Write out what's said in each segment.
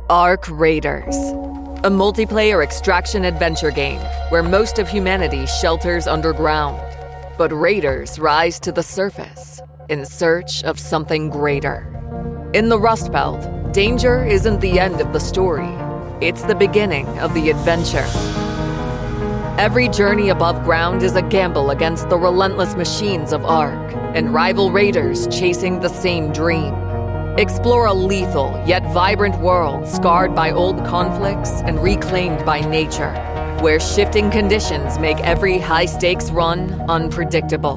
Ark Raiders, a multiplayer extraction adventure game where most of humanity shelters underground. But raiders rise to the surface in search of something greater. In the Rust Belt, danger isn't the end of the story. It's the beginning of the adventure. Every journey above ground is a gamble against the relentless machines of Ark and rival raiders chasing the same dream. Explore a lethal yet vibrant world scarred by old conflicts and reclaimed by nature, where shifting conditions make every high-stakes run unpredictable.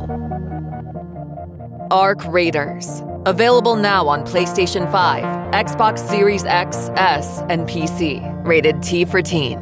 Ark Raiders. Available now on PlayStation 5, Xbox Series X, S, and PC. Rated T for Teen.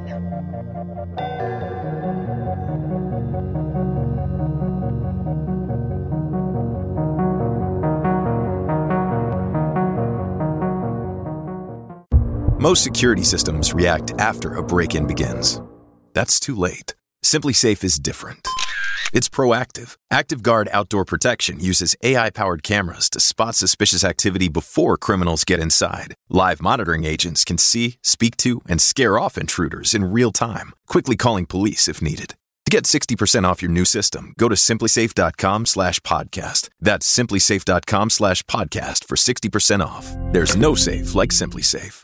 Most security systems react after a break-in begins. That's too late. SimpliSafe is different. It's proactive. ActiveGuard Outdoor Protection uses AI-powered cameras to spot suspicious activity before criminals get inside. Live monitoring agents can see, speak to, and scare off intruders in real time, quickly calling police if needed. To get 60% off your new system, go to simplisafe.com/podcast. That's simplisafe.com/podcast for 60% off. There's no safe like SimpliSafe.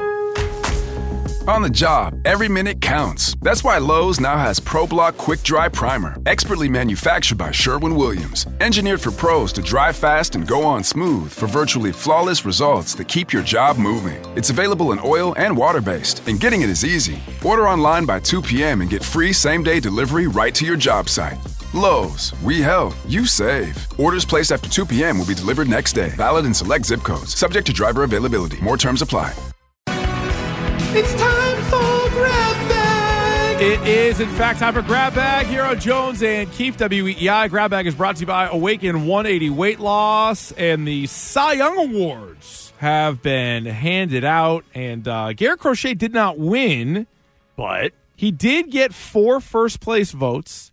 On the job, every minute counts. That's why Lowe's now has ProBlock Quick Dry Primer, expertly manufactured by Sherwin-Williams. Engineered for pros to dry fast and go on smooth for virtually flawless results that keep your job moving. It's available in oil and water-based, and getting it is easy. Order online by 2 p.m. and get free same-day delivery right to your job site. Lowe's, we help, you save. Orders placed after 2 p.m. will be delivered next day. Valid in select zip codes. Subject to driver availability. More terms apply. It's time for Grab Bag. It is, in fact, time for Grab Bag. Hero Jones and Keefe, WEEI. Grab Bag is brought to you by Awaken 180 Weight Loss, and the Cy Young Awards have been handed out. And Garrett Crochet did not win, but he did get 4 first-place votes,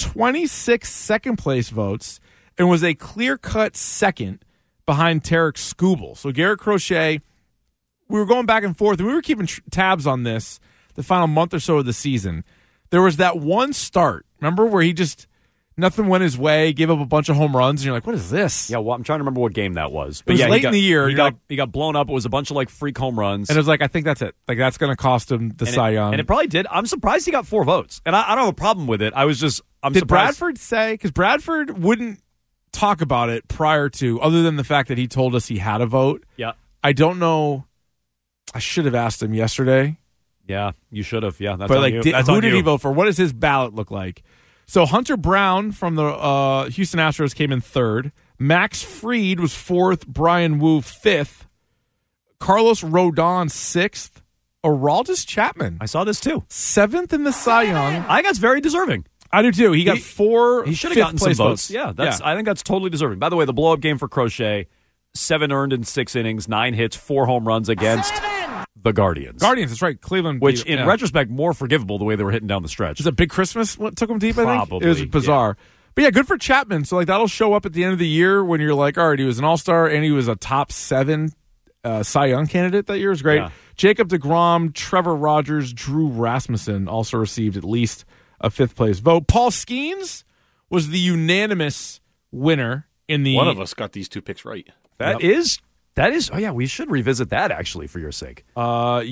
26 second-place votes, and was a clear-cut second behind Tarek Skubal. So Garrett Crochet, we were going back and forth, and we were keeping tabs on this the final month or so of the season. There was that one start, remember, where he just, nothing went his way, gave up a bunch of home runs, and you're like, what is this? Yeah, well, I'm trying to remember what game that was. But it was late in the year. He got blown up. It was a bunch of, freak home runs. And it was like, I think that's it. Like, that's going to cost him the Cy Young. And it probably did. I'm surprised he got 4 votes. And I don't have a problem with it. I'm Did surprised. Bradford say, because Bradford wouldn't talk about it prior to, other than the fact that he told us he had a vote. Yeah. I don't know. I should have asked him yesterday. Yeah, you should have. Yeah, that's but on you. Who did he vote for? What does his ballot look like? So Hunter Brown from the Houston Astros came in 3rd. Max Fried was 4th. Brian Wu 5th. Carlos Rodon 6th. Aroldis Chapman. I saw this too. 7th in the Cy Young. I think that's very deserving. I do too. He got 4. He should have gotten some votes. Yeah, yeah, I think that's totally deserving. By the way, the blow-up game for Crochet, 7 earned in 6 innings, 9 hits, 4 home runs against the Guardians. That's right. Cleveland. Which, in retrospect, more forgivable the way they were hitting down the stretch. Was it Big Christmas what took him deep, I think? Probably. It was bizarre. Yeah. But yeah, good for Chapman. So that'll show up at the end of the year when you're like, all right, he was an all-star and he was a top 7 Cy Young candidate that year. It was great. Yeah. Jacob deGrom, Trevor Rogers, Drew Rasmussen also received at least a 5th-place vote. Paul Skeens was the unanimous winner in the... One of us got these 2 picks right. That is, oh yeah, we should revisit that actually for your sake. Nick went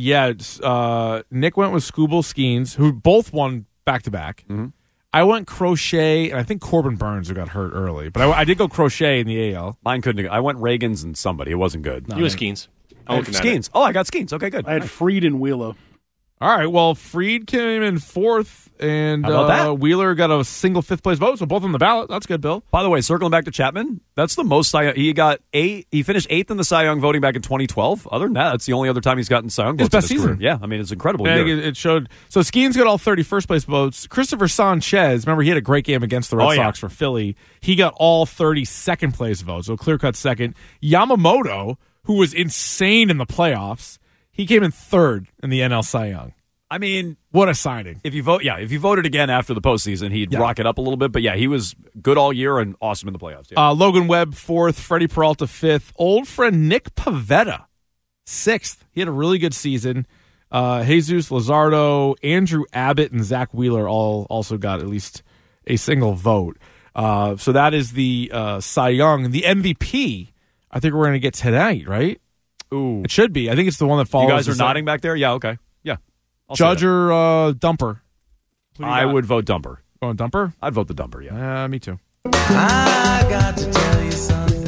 with Skubal, Skeens, who both won back-to-back. Mm-hmm. I went Crochet, and I think Corbin Burns, who got hurt early. But I did go Crochet in the AL. Mine couldn't. I went Reagans and somebody. It wasn't good. You was Skeens. Skeens. Oh, I got Skeens. Okay, good. I had Fried and Wheeler. All right, well, Fried came in 4th, and Wheeler got a single 5th-place vote, so both on the ballot. That's good, Bill. By the way, circling back to Chapman, that's the most Cy Young. He got 8. He finished 8th in the Cy Young voting back in 2012. Other than that, that's the only other time he's gotten Cy Young votes. His best season. Career. Yeah, I mean, it's incredible. It showed. So Skeens got all 30 first-place votes. Christopher Sanchez, remember, he had a great game against the Red Sox for Philly. He got all 30 second-place votes, so clear-cut second. Yamamoto, who was insane in the playoffs, he came in 3rd in the NL Cy Young. I mean, what a signing! If you voted again after the postseason, he'd rock it up a little bit. But yeah, he was good all year and awesome in the playoffs. Yeah. Logan Webb 4th, Freddie Peralta 5th, old friend Nick Pivetta 6th. He had a really good season. Jesus Luzardo, Andrew Abbott, and Zach Wheeler all also got at least a single vote. So that is the Cy Young. The MVP, I think we're going to get tonight, right? Ooh. It should be. I think it's the one that follows. You guys are nodding back there? Yeah, okay. Yeah. Judge or Dumper? I would vote Dumper. Going Dumper? I'd vote the Dumper, yeah. Me too. I got to tell you something.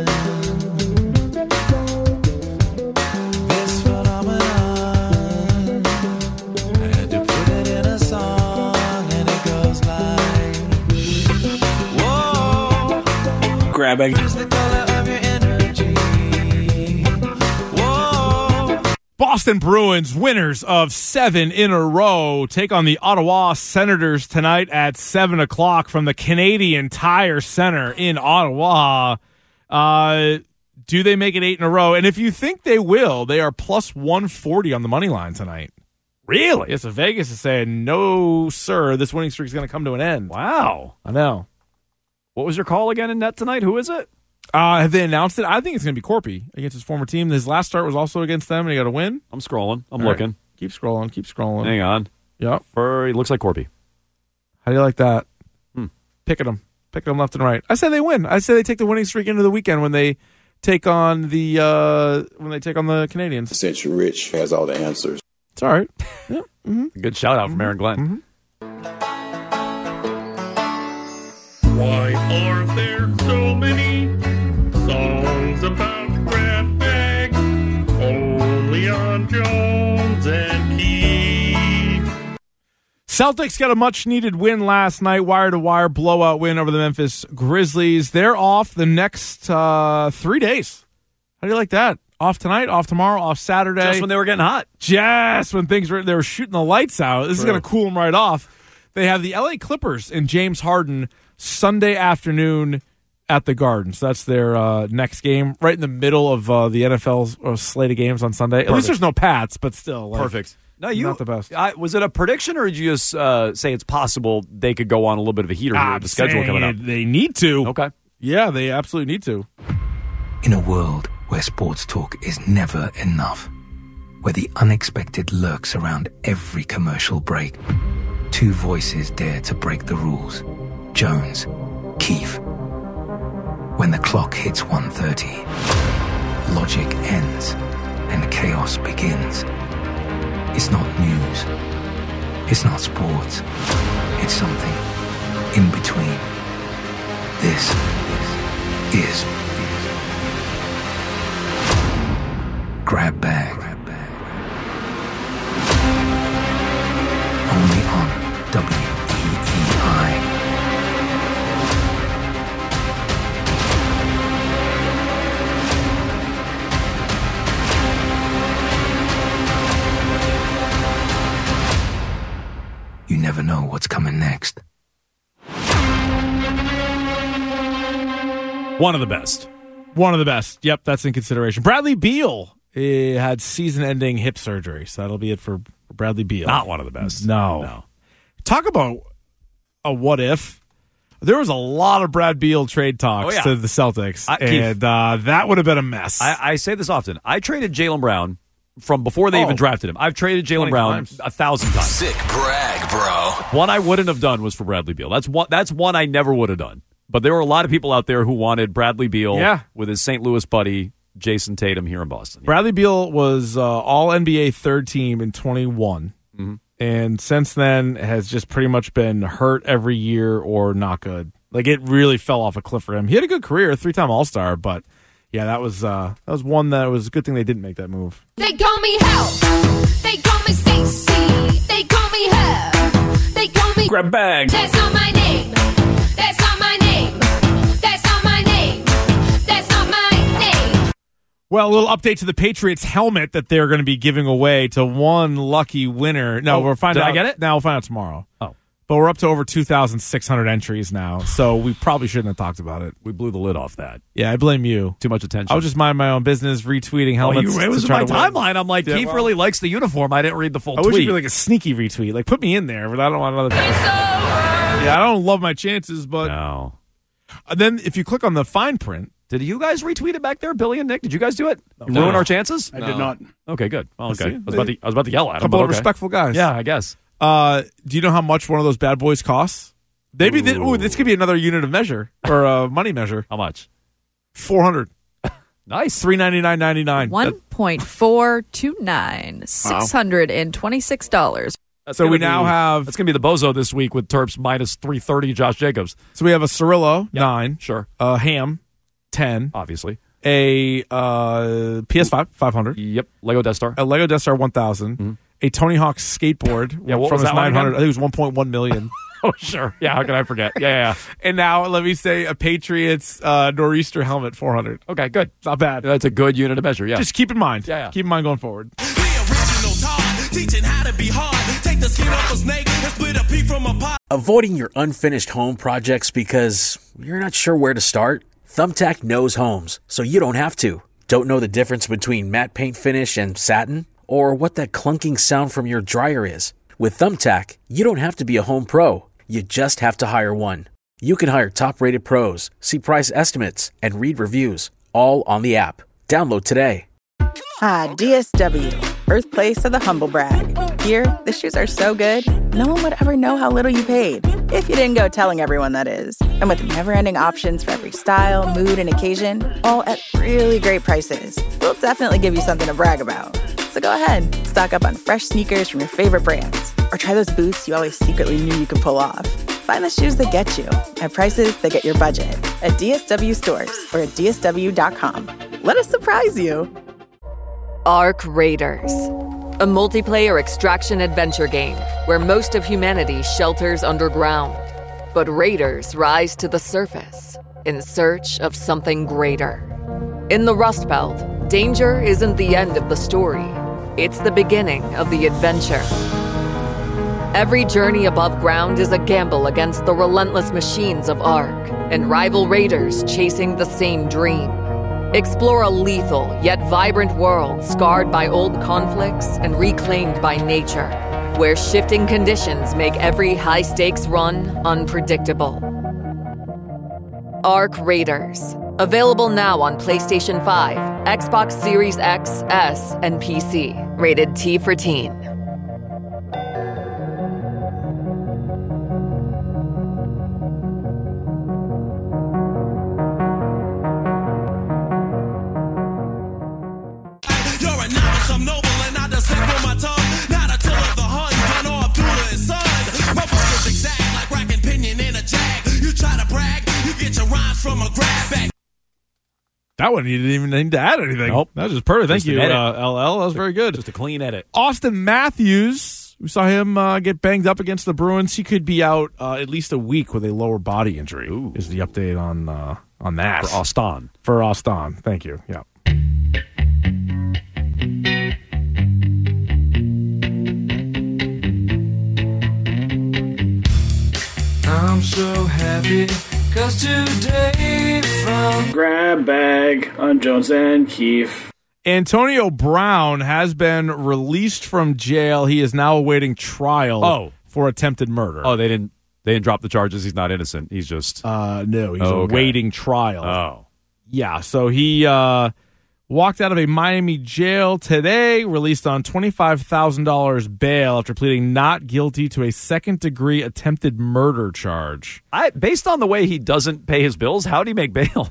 This phenomenon, I had to put it in a song, and it goes like, whoa, Grabbing. it's the color of your energy. Whoa. Boston Bruins, winners of 7 in a row, take on the Ottawa Senators tonight at 7 o'clock from the Canadian Tire Center in Ottawa. Do they make it 8 in a row? And if you think they will, they are plus 140 on the money line tonight. Really? Yes, so Vegas is saying, no, sir, this winning streak is going to come to an end. Wow. I know. What was your call again in net tonight? Who is it? Have they announced it? I think it's going to be Corpy against his former team. His last start was also against them, and he got a win. I'm scrolling. I'm All looking. right. Keep scrolling. Hang on. Yep. He looks like Corpy. How do you like that? Picking them left and right. I say they win. I say they take the winning streak into the weekend when they take on the Canadians. Essentially Rich has all the answers. It's all right. Yeah. Good shout out from Aaron Glenn. Why are there so many songs about grab bag? Only on Jones and Keith. Celtics got a much-needed win last night, wire-to-wire blowout win over the Memphis Grizzlies. They're off the next 3 days. How do you like that? Off tonight, off tomorrow, off Saturday. Just when they were getting hot. Just when they were shooting the lights out. This is going to cool them right off. They have the LA Clippers and James Harden Sunday afternoon at the Garden. So that's their next game, right in the middle of the NFL slate of games on Sunday. At least there's no Pats, but still. Perfect. No, not the best. Was it a prediction, or did you just say it's possible they could go on a little bit of a heater here with the schedule coming up? They need to. Okay. Yeah, they absolutely need to. In a world where sports talk is never enough, where the unexpected lurks around every commercial break, two voices dare to break the rules. Jones, Keefe. When the clock hits 1:30, logic ends and chaos begins. It's not news. It's not sports. It's something in between. This is Grab Bag. Only on WEEI. You never know what's coming next. One of the best. One of the best. Yep, that's in consideration. Bradley Beal had season-ending hip surgery, so that'll be it for Bradley Beal. Not one of the best. No. Talk about a what-if. There was a lot of Brad Beal trade talks to the Celtics, and that would have been a mess. I say this often. I traded Jaylen Brown from before they even drafted him. I've traded Jaylen Brown 1,000 times. Sick brag, bro. One I wouldn't have done was for Bradley Beal. That's one I never would have done. But there were a lot of people out there who wanted Bradley Beal with his St. Louis buddy, Jason Tatum, here in Boston. Bradley Beal was all-NBA third team in 21. Mm-hmm. And since then has just pretty much been hurt every year or not good. Like, it really fell off a cliff for him. He had a good career, 3-time All-Star, but yeah, that was one that was a good thing they didn't make that move. They call me Hell. They call me Stacy. They call me Her. They call me Grab Bag. That's not my name. That's not my name. That's not my name. That's not my name. Well, a little update to the Patriots helmet that they're going to be giving away to one lucky winner. No, we'll find out. Did I get it? No, we'll find out tomorrow. Oh. But we're up to over 2,600 entries now, so we probably shouldn't have talked about it. We blew the lid off that. Yeah, I blame you. Too much attention. I was just minding my own business, retweeting helmets. It was to try my to win. timeline. I'm like, Keith really likes the uniform. I didn't read the full I tweet. wish it'd be like a sneaky retweet. Like, put me in there, but I don't want another. Yeah, I don't love my chances, but no. Then if you click on the fine print, Did you guys retweet it back there, Billy and Nick? Did you guys do it? Ruin our chances? I did not. Okay, good. Well, okay. I was about to yell at them. Couple but of respectful guys. Yeah, I guess. Do you know how much one of those bad boys costs? Maybe this could be another unit of measure or a money measure. How much? $400. Nice. $399.99. $1.429. $626. So we now have... That's going to be the bozo this week with Terps minus 330 Josh Jacobs. So we have a Cirillo, 9. Sure. A Ham, 10. Obviously. A PS5, 500. Yep. Lego Death Star. A Lego Death Star, 1,000. Mm-hmm. A Tony Hawk skateboard what from was his that one 900. again? I think it was 1.1 million. Oh, sure. Yeah, how can I forget? Yeah. And now let me say a Patriots Nor'easter helmet, 400. Okay, good. Not bad. That's a good unit of measure, yeah. Just keep in mind. Yeah. Keep in mind going forward. Teaching how to be hard. Take the skin off a snake and split a pea from a pot. Avoiding your unfinished home projects because you're not sure where to start? Thumbtack knows homes, so you don't have to. Don't know the difference between matte paint finish and satin? Or what that clunking sound from your dryer is? With Thumbtack, you don't have to be a home pro. You just have to hire one. You can hire top-rated pros, see price estimates, and read reviews, all on the app. Download today. Ah, DSW, birthplace of the humble brag. Here, the shoes are so good, no one would ever know how little you paid. If you didn't go telling everyone, that is. And with never-ending options for every style, mood, and occasion, all at really great prices, we'll definitely give you something to brag about. So go ahead, stock up on fresh sneakers from your favorite brands, or try those boots you always secretly knew you could pull off. Find the shoes that get you at prices that get your budget at DSW stores or at DSW.com. Let us surprise you. Ark Raiders, a multiplayer extraction adventure game where most of humanity shelters underground. But raiders rise to the surface in search of something greater. In the Rust Belt, danger isn't the end of the story. It's the beginning of the adventure. Every journey above ground is a gamble against the relentless machines of Ark and rival raiders chasing the same dream. Explore a lethal yet vibrant world scarred by old conflicts and reclaimed by nature, where shifting conditions make every high-stakes run unpredictable. Ark Raiders. Available now on PlayStation 5, Xbox Series X, S, and PC. Rated T for Teen. That one, you didn't even need to add anything. Nope. That was just perfect. Thank Just you, an edit. LL. That was very good. Just a clean edit. Austin Matthews, we saw him get banged up against the Bruins. He could be out at least a week with a lower body injury. Ooh. Is the update on that. For Austin. For Austin. Thank you. Yeah. I'm so happy, cause today from Grab Bag on Jones and Keefe. Antonio Brown has been released from jail. He is now awaiting trial for attempted murder. Oh, they didn't drop the charges. He's not innocent. He's just no, he's awaiting trial. Oh. Yeah, so he walked out of a Miami jail today, released on $25,000 bail after pleading not guilty to a second-degree attempted murder charge. Based on the way he doesn't pay his bills, how do you make bail?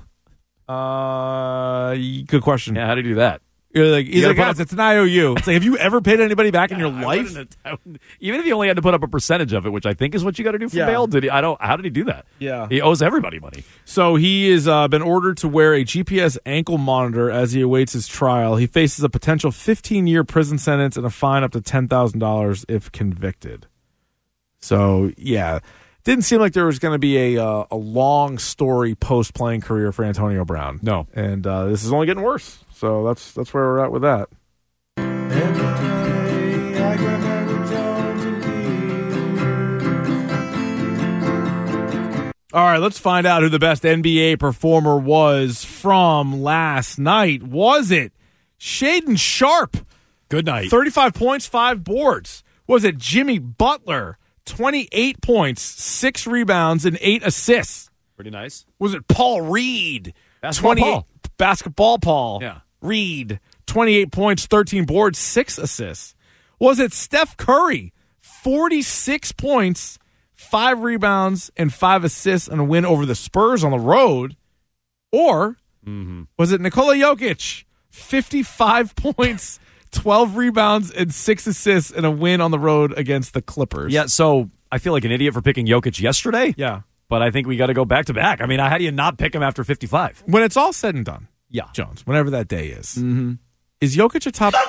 Good question. Yeah, how do you do that? He's like, guys, it's an IOU. It's like, have you ever paid anybody back in your life? Even if he only had to put up a percentage of it, which I think is what you got to do for bail. How did he do that? Yeah, he owes everybody money. So he has been ordered to wear a GPS ankle monitor as he awaits his trial. He faces a potential 15-year prison sentence and a fine up to $10,000 if convicted. So yeah, didn't seem like there was going to be a long story post playing career for Antonio Brown. No, and this is only getting worse. So that's where we're at with that. All right, let's find out who the best NBA performer was from last night. Was it Shaedon Sharpe? Good night. 35 points, 5 boards. Was it Jimmy Butler? 28 points, 6 rebounds, and 8 assists. Pretty nice. Was it Paul Reed? Basketball Paul. Yeah. Reed, 28 points, 13 boards, 6 assists. Was it Steph Curry, 46 points, 5 rebounds, and 5 assists in a win over the Spurs on the road? Or was it Nikola Jokic, 55 points, 12 rebounds, and 6 assists in a win on the road against the Clippers? Yeah, so I feel like an idiot for picking Jokic yesterday. Yeah. But I think we got to go back to back. I mean, how do you not pick him after 55? When it's all said and done, yeah, Jones, whenever that day is, is Jokic a top?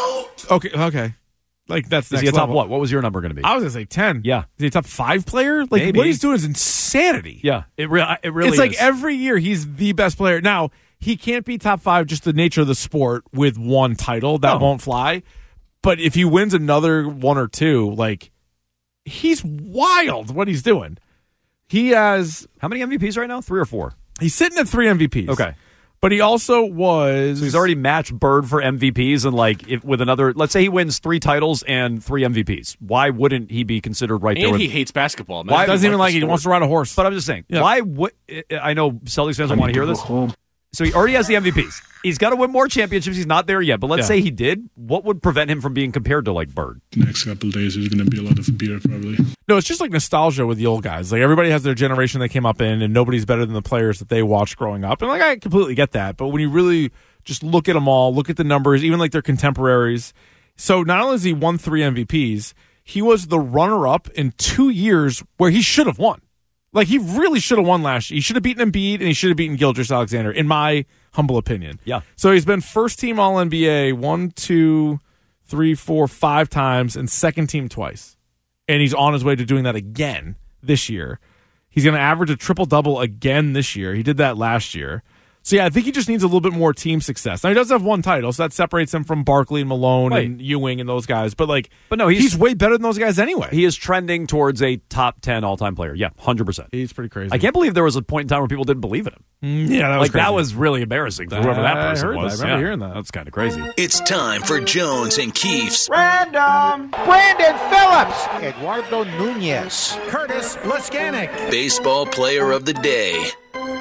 Okay. Like that's is he a top what? What was your number going to be? I was going to say 10. Yeah. Is he a top 5 player? Like Maybe. what he's doing is insanity. Yeah, it really It's is. like every year he's the best player. Now, he can't be top 5 just the nature of the sport with one title. That won't fly. But if he wins another 1 or 2, like he's wild what he's doing. He has how many MVPs right now? 3 or 4? He's sitting at 3 MVPs. Okay. But he also was... So he's already matched Bird for MVPs, and with another... Let's say he wins 3 titles and 3 MVPs. Why wouldn't he be considered right there? And he hates basketball. Man. Why doesn't even like it? He wants to ride a horse. But I'm just saying, why would... I know Celtics fans don't want to hear this. So he already has the MVPs. He's got to win more championships. He's not there yet. But let's say he did. What would prevent him from being compared to, like, Bird? Next couple of days, there's going to be a lot of beer, probably. No, it's just like nostalgia with the old guys. Like, everybody has their generation they came up in, and nobody's better than the players that they watched growing up. And, like, I completely get that. But when you really just look at them all, look at the numbers, even, like, their contemporaries. So not only has he won 3 MVPs, he was the runner-up in 2 years where he should have won. Like, he really should have won last year. He should have beaten Embiid, and he should have beaten Gilgeous-Alexander, in my humble opinion. Yeah. So he's been first-team All-NBA 1, 2, 3, 4, 5 times, and second-team twice. And he's on his way to doing that again this year. He's going to average a triple-double again this year. He did that last year. So, yeah, I think he just needs a little bit more team success. Now, he does have 1 title, so that separates him from Barkley and Malone and Ewing and those guys. But no, he's way better than those guys anyway. He is trending towards a top 10 all-time player. Yeah, 100%. He's pretty crazy. I can't believe there was a point in time where people didn't believe in him. Yeah, that was crazy. That was really embarrassing for whoever that person was. I remember hearing that. That's kind of crazy. It's time for Jones and Keefe's Random. Brandon Phillips. Eduardo Nunez. Curtis Laskanik. Baseball Player of the Day.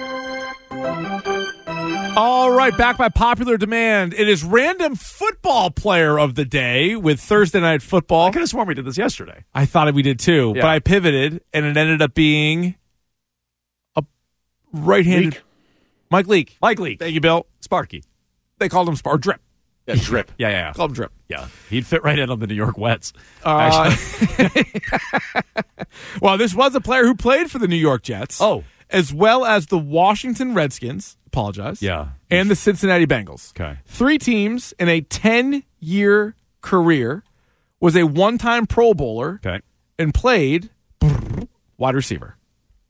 All right, back by popular demand. It is Random Football Player of the Day with Thursday Night Football. I could have sworn we did this yesterday. I thought we did too, Yeah. but I pivoted, and it ended up being a right-handed Mike Leake. Mike Leake. Thank you, Bill. Sparky. They called him Drip. Yeah, Drip. Yeah. Called him Drip. Yeah, he'd fit right in on the New York Wets. Well, this was a player who played for the New York Jets. Oh. As well as the Washington Redskins. Apologize. Yeah. And the Cincinnati Bengals. Okay. 3 teams in a 10-year career. Was a 1-time Pro Bowler. Okay. And played wide receiver.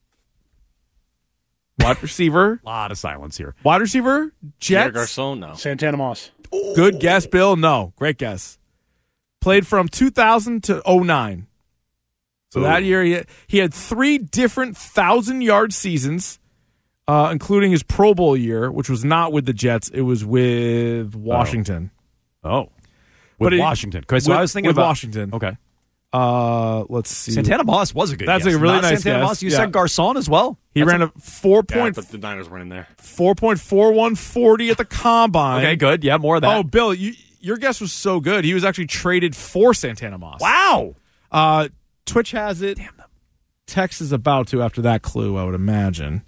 Wide receiver. A lot of silence here. Wide receiver. Jets. Garcon, no. Santana Moss. Good guess, Bill. No. Great guess. Played from 2000 to 2009. So that year, he had 3 different 1,000-yard seasons, including his Pro Bowl year, which was not with the Jets. It was with Washington. With Washington. So I was thinking with about Washington. Okay. Let's see. Santana Moss was a good That's guess. a really Not nice Santana guess. Moss. You said Garcon as well? He ran a 4.4140 but the Niners weren't in there. 4.4140 at the combine. Okay, good. Yeah, more of that. Oh, Bill, your guess was so good. He was actually traded for Santana Moss. Wow. Twitch has it. Damn them. Tex is about to after that clue, I would imagine.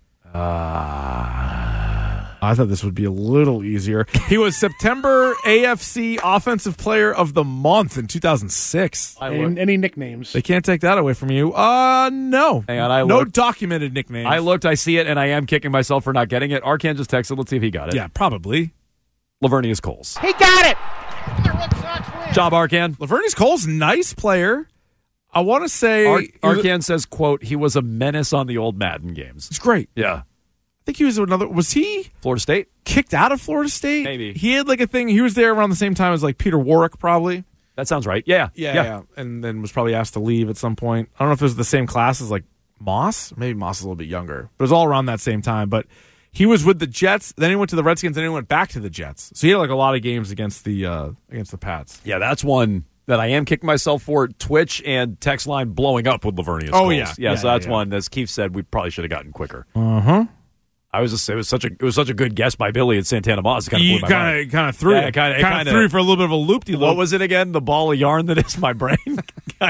I thought this would be a little easier. He was September AFC Offensive Player of the Month in 2006. Any nicknames? They can't take that away from you. No. Hang on, no documented nicknames. I looked, I see it, and I am kicking myself for not getting it. Arkan just texted. Let's see if he got it. Yeah, probably. Lavernius Coles. He got it. Job, Arkan. Lavernius Coles, nice player. I want to say... Arkan says, quote, he was a menace on the old Madden games. It's great. Yeah. I think he was another... Was he... Florida State? Kicked out of Florida State? Maybe. He had like a thing... He was there around the same time as like Peter Warwick, probably. That sounds right. Yeah. Yeah. And then was probably asked to leave at some point. I don't know if it was the same class as like Moss. Maybe Moss is a little bit younger. But it was all around that same time. But he was with the Jets. Then he went to the Redskins. Then he went back to the Jets. So he had like a lot of games against the Pats. Yeah, that's one that I am kicking myself for. Twitch and text line blowing up with Lavernius Coles. Yeah. So that's one, as Keith said, we probably should have gotten quicker. Uh-huh. It was such a good guess by Billy at Santana Moss. You kind of threw it. Kind of threw for a little bit of a loop-de-loop. What was it again? The ball of yarn that is my brain? Yeah,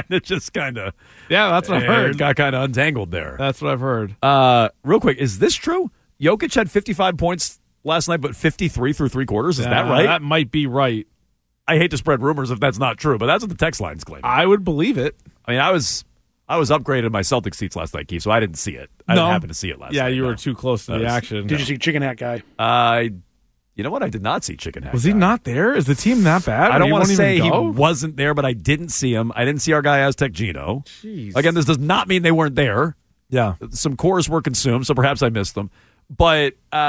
that's what I've heard. It got kind of untangled there. That's what I've heard. Real quick, is this true? Jokic had 55 points last night, but 53 through three quarters. Is that right? That might be right. I hate to spread rumors if that's not true, but that's what the text line's claiming. I would believe it. I mean, I was upgraded my Celtics seats last night, Keith, so I didn't see it. I didn't happen to see it last night. Yeah, you were too close to the action. Did you see Chicken Hat Guy? You know what? I did not see Chicken Hat. Was he not there? Is the team that bad? I don't want to say he wasn't there, but I didn't see him. I didn't see our guy Aztec Gino. Jeez. Again, this does not mean they weren't there. Yeah. Some cores were consumed, so perhaps I missed them. But,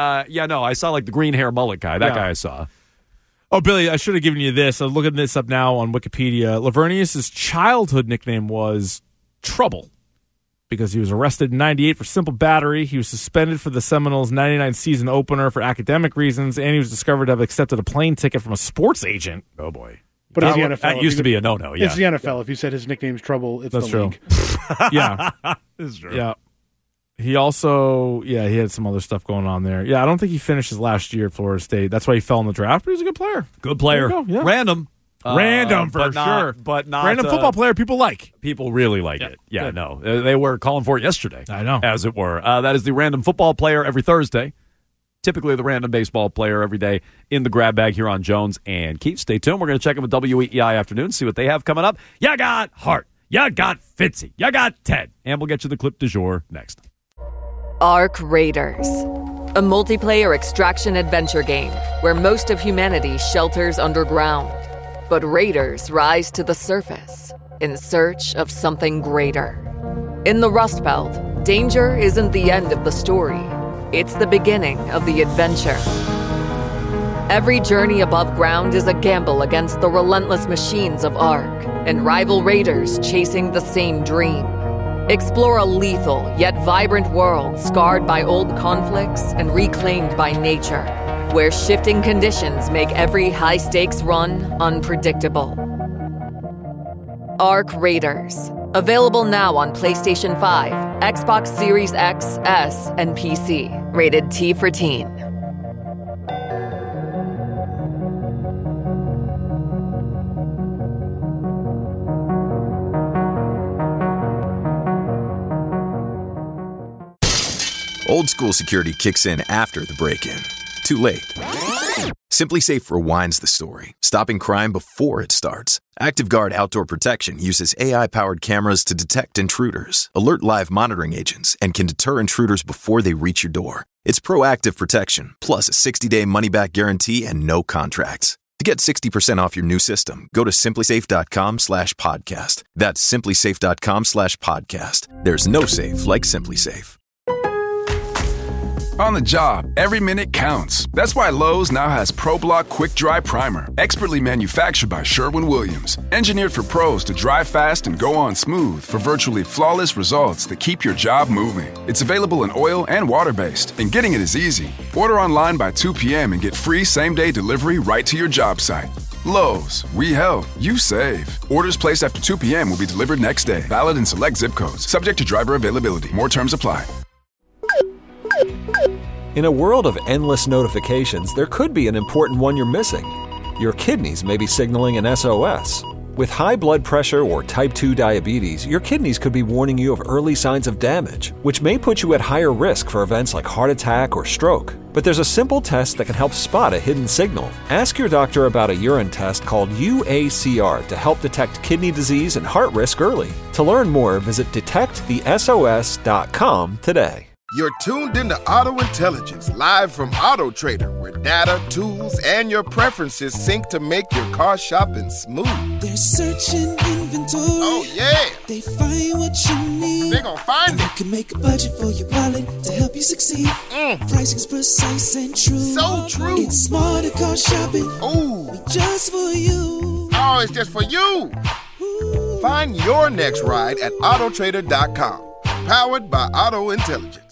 I saw like the green hair mullet guy. That guy I saw. Oh, Billy, I should have given you this. I'm looking this up now on Wikipedia. Lavernius' childhood nickname was Trouble because he was arrested in 98 for simple battery. He was suspended for the Seminoles' 99 season opener for academic reasons, and he was discovered to have accepted a plane ticket from a sports agent. Oh, boy. But it's the NFL. That used to be a no-no, yeah. It's the NFL. If you said his nickname's Trouble, it's That's the true. league. Yeah. That's true. Yeah. He also, he had some other stuff going on there. Yeah, I don't think he finished his last year at Florida State. That's why he fell in the draft, but he's a good player. Good player. There you go, yeah. Random. Random for sure. But not. Random football player people like. People really like it. Yeah, no. They were calling for it yesterday. I know. As it were. That is the random football player every Thursday. Typically the random baseball player every day in the grab bag here on Jones and Keith. Stay tuned. We're going to check in with WEEI afternoon, see what they have coming up. You got Hart. You got Fitzy. You got Ted. And we'll get you the clip du jour next. Ark Raiders, a multiplayer extraction adventure game where most of humanity shelters underground. But raiders rise to the surface in search of something greater. In the Rust Belt, danger isn't the end of the story. It's the beginning of the adventure. Every journey above ground is a gamble against the relentless machines of Ark and rival raiders chasing the same dream. Explore a lethal yet vibrant world scarred by old conflicts and reclaimed by nature, where shifting conditions make every high-stakes run unpredictable. Ark Raiders. Available now on PlayStation 5, Xbox Series X, S, and PC. Rated T for Teen. Old school security kicks in after the break-in. Too late. SimpliSafe rewinds the story, stopping crime before it starts. ActiveGuard Outdoor Protection uses AI-powered cameras to detect intruders, alert live monitoring agents, and can deter intruders before they reach your door. It's proactive protection, plus a 60-day money-back guarantee and no contracts. To get 60% off your new system, go to simplisafe.com/podcast. That's simplisafe.com/podcast. There's no safe like SimpliSafe. On the job, every minute counts. That's why Lowe's now has ProBlock Quick Dry Primer, expertly manufactured by Sherwin-Williams. Engineered for pros to dry fast and go on smooth for virtually flawless results that keep your job moving. It's available in oil and water-based, and getting it is easy. Order online by 2 p.m. and get free same-day delivery right to your job site. Lowe's, we help, you save. Orders placed after 2 p.m. will be delivered next day. Valid in select zip codes. Subject to driver availability. More terms apply. In a world of endless notifications, there could be an important one you're missing. Your kidneys may be signaling an SOS. With high blood pressure or type 2 diabetes, your kidneys could be warning you of early signs of damage, which may put you at higher risk for events like heart attack or stroke. But there's a simple test that can help spot a hidden signal. Ask your doctor about a urine test called UACR to help detect kidney disease and heart risk early. To learn more, visit detectthesos.com today. You're tuned into Auto Intelligence, live from Auto Trader, where data, tools, and your preferences sync to make your car shopping smooth. They're searching inventory. Oh, yeah. They find what you need. They're gonna find it. You can make a budget for your wallet to help you succeed. Pricing's precise and true. So true. It's smarter car shopping. Ooh. Just for you. Oh, it's just for you. Ooh. Find your next ride at autotrader.com. Powered by Auto Intelligence.